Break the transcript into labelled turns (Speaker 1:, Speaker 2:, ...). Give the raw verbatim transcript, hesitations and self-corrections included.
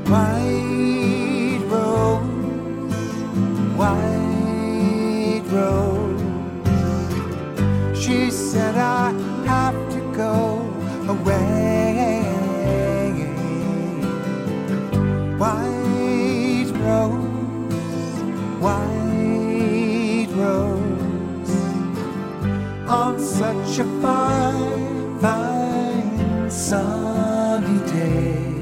Speaker 1: White rose, white rose. She said I have to go away. White rose, white rose. On such a fine, fine sunny day.